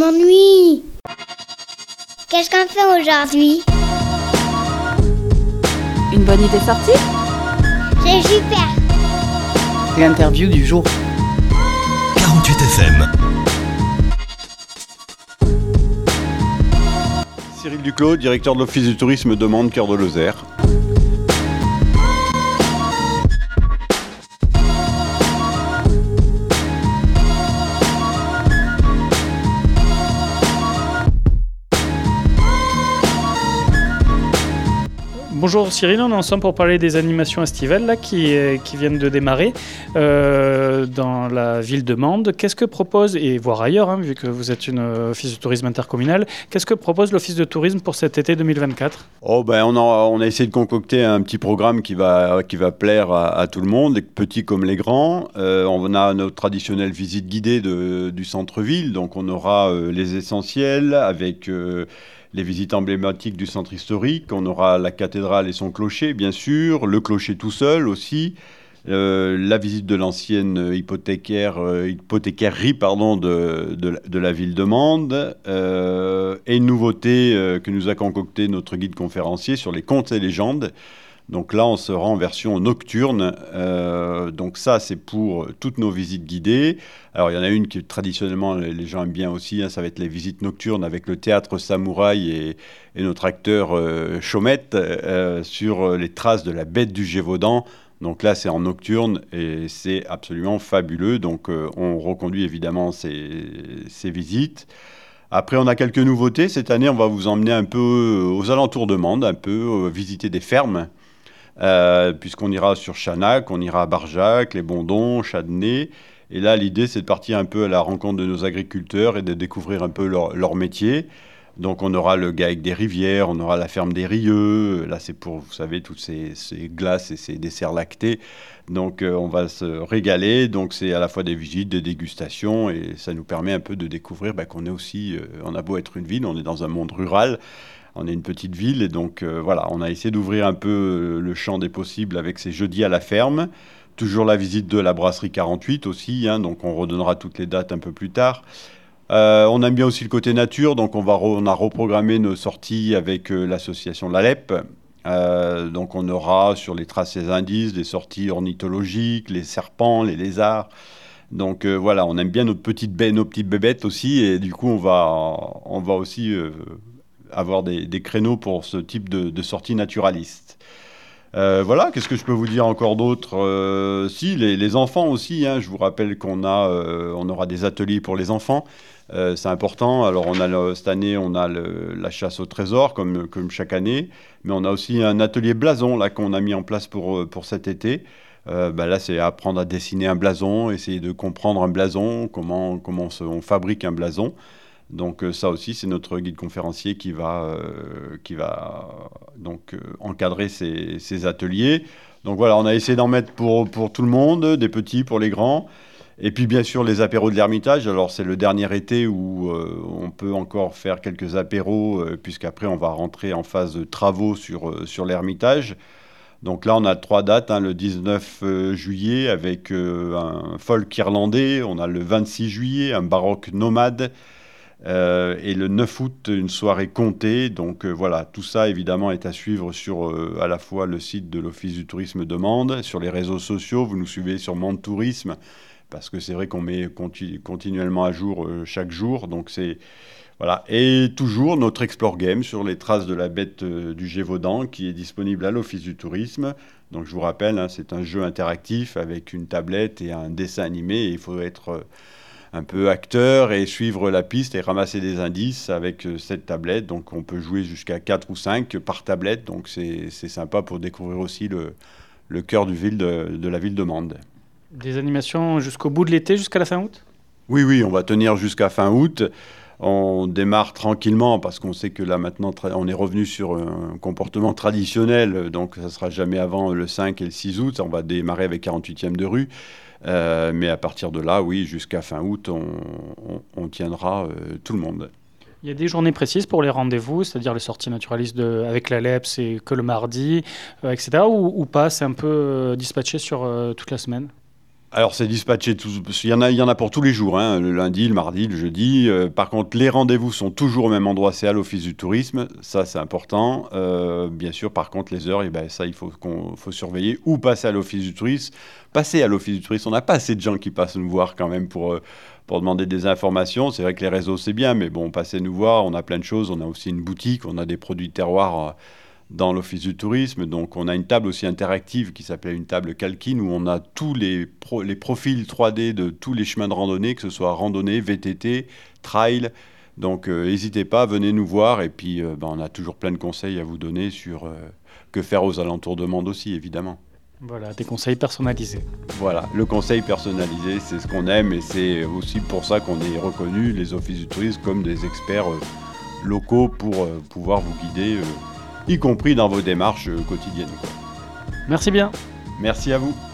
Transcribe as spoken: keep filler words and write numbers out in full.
m'ennuie. Qu'est-ce qu'on fait aujourd'hui? Une bonne idée sortie? C'est super. L'interview du jour. quarante-huit F M. Cyril Duclos, directeur de l'Office du tourisme de Mende, Cœur de Lozère. Bonjour Cyril, on est ensemble pour parler des animations estivales là, qui, qui viennent de démarrer euh, dans la ville de Mende. Qu'est-ce que propose, et voire ailleurs, hein, vu que vous êtes une euh, office de tourisme intercommunal, qu'est-ce que propose l'office de tourisme pour cet été deux mille vingt-quatre? Oh ben on, a, on a essayé de concocter un petit programme qui va, qui va plaire à, à tout le monde, les petits comme les grands. Euh, on a notre traditionnelle visite guidée de, du centre-ville, donc on aura euh, les essentiels avec... Euh, les visites emblématiques du centre historique, on aura la cathédrale et son clocher, bien sûr, le clocher tout seul aussi, euh, la visite de l'ancienne hypothécaire, euh, hypothécaire pardon, de, de, de la ville de Mende, euh, et une nouveauté euh, que nous a concocté notre guide conférencier sur les contes et légendes. Donc là, on sera en version nocturne. Euh, donc ça, c'est pour toutes nos visites guidées. Alors, il y en a une qui, traditionnellement, les gens aiment bien aussi. Hein, ça va être les visites nocturnes avec le théâtre Samouraï et, et notre acteur euh, Chaumette euh, sur les traces de la bête du Gévaudan. Donc là, c'est en nocturne et c'est absolument fabuleux. Donc, euh, on reconduit évidemment ces, ces visites. Après, on a quelques nouveautés. Cette année, on va vous emmener un peu aux alentours de Mende, un peu euh, visiter des fermes. Euh, puisqu'on ira sur Chanac, on ira à Barjac, les Bondons, Châtenay. Et là, l'idée, c'est de partir un peu à la rencontre de nos agriculteurs et de découvrir un peu leur, leur métier. Donc, on aura le GAEC des rivières, on aura la ferme des Rieux. Là, c'est pour, vous savez, toutes ces, ces glaces et ces desserts lactés. Donc, euh, on va se régaler. Donc, c'est à la fois des visites, des dégustations. Et ça nous permet un peu de découvrir bah, qu'on est aussi... Euh, on a beau être une ville, on est dans un monde rural. On est une petite ville et donc euh, voilà, on a essayé d'ouvrir un peu euh, le champ des possibles avec ces jeudis à la ferme. Toujours la visite de la brasserie quarante-huit aussi, hein, donc on redonnera toutes les dates un peu plus tard. Euh, on aime bien aussi le côté nature, donc on, va re- on a reprogrammé nos sorties avec euh, l'association l'Alep. Euh, donc on aura sur les traces et indices des sorties ornithologiques, les serpents, les lézards. Donc euh, voilà, on aime bien notre petite baie, nos petites bébêtes aussi et du coup on va, on va aussi... Euh, avoir des, des créneaux pour ce type de, de sortie naturaliste. Euh, voilà, qu'est-ce que je peux vous dire encore d'autre? euh, Si, les, les enfants aussi, hein, je vous rappelle qu'on a, euh, on aura des ateliers pour les enfants, euh, c'est important. Alors, on a le, cette année, on a le, la chasse au trésor, comme, comme chaque année, mais on a aussi un atelier blason là, qu'on a mis en place pour, pour cet été. Euh, bah là, c'est apprendre à dessiner un blason, essayer de comprendre un blason, comment, comment se, on fabrique un blason. Donc euh, ça aussi, c'est notre guide conférencier qui va, euh, qui va donc, euh, encadrer ces, ces ateliers. Donc voilà, on a essayé d'en mettre pour, pour tout le monde, des petits pour les grands. Et puis bien sûr, les apéros de l'Ermitage. Alors c'est le dernier été où euh, on peut encore faire quelques apéros, euh, puisqu'après on va rentrer en phase de travaux sur, euh, sur l'Ermitage. Donc là, on a trois dates, hein, le dix-neuf juillet avec euh, un folk irlandais, on a le vingt-six juillet, un baroque nomade, Euh, et le neuf août, une soirée comptée. Donc euh, voilà, tout ça évidemment est à suivre sur euh, à la fois le site de l'Office du tourisme de Mende, sur les réseaux sociaux, vous nous suivez sur Mende Tourisme, parce que c'est vrai qu'on met continu- continuellement à jour euh, chaque jour. Donc c'est voilà. Et toujours notre Explore Game sur les traces de la bête euh, du Gévaudan qui est disponible à l'Office du tourisme. Donc je vous rappelle, hein, c'est un jeu interactif avec une tablette et un dessin animé. Et il faut être... Euh, un peu acteur et suivre la piste et ramasser des indices avec euh, cette tablette. Donc on peut jouer jusqu'à quatre ou cinq par tablette. Donc c'est, c'est sympa pour découvrir aussi le, le cœur du ville de, de la ville de Mende. Des animations jusqu'au bout de l'été, jusqu'à la fin août? Oui, oui, on va tenir jusqu'à fin août. On démarre tranquillement parce qu'on sait que là maintenant tra- on est revenu sur un comportement traditionnel. Donc ça ne sera jamais avant le cinq et le six août. On va démarrer avec quarante-huitième de rue. Euh, mais à partir de là, oui, jusqu'à fin août, on, on, on tiendra euh, tout le monde. Il y a des journées précises pour les rendez-vous, c'est-à-dire les sorties naturalistes de, avec la L E P, c'est que le mardi, euh, et cetera. Ou, ou pas, c'est un peu euh, dispatché sur euh, toute la semaine? Alors, c'est dispatché, tous, il y en a, il y en a pour tous les jours, hein, le lundi, le mardi, le jeudi. Euh, par contre, les rendez-vous sont toujours au même endroit, c'est à l'Office du tourisme. Ça, c'est important. Euh, bien sûr, par contre, les heures, eh ben, ça, il faut, qu'on, faut surveiller. Ou passer à l'Office du tourisme. Passer à l'Office du tourisme. On n'a pas assez de gens qui passent nous voir quand même pour, euh, pour demander des informations. C'est vrai que les réseaux, c'est bien, mais bon, passez nous voir. On a plein de choses. On a aussi une boutique. On a des produits terroirs. Euh, dans l'Office du tourisme. Donc, on a une table aussi interactive qui s'appelle une table Calkin où on a tous les, pro- les profils trois D de tous les chemins de randonnée, que ce soit randonnée, V T T, trail. Donc, euh, n'hésitez pas, venez nous voir. Et puis, euh, ben, on a toujours plein de conseils à vous donner sur euh, que faire aux alentours de Mende aussi, évidemment. Voilà, des conseils personnalisés. Voilà, le conseil personnalisé, c'est ce qu'on aime et c'est aussi pour ça qu'on est reconnus, les offices du tourisme, comme des experts euh, locaux pour euh, pouvoir vous guider euh, y compris dans vos démarches quotidiennes. Merci bien. Merci à vous.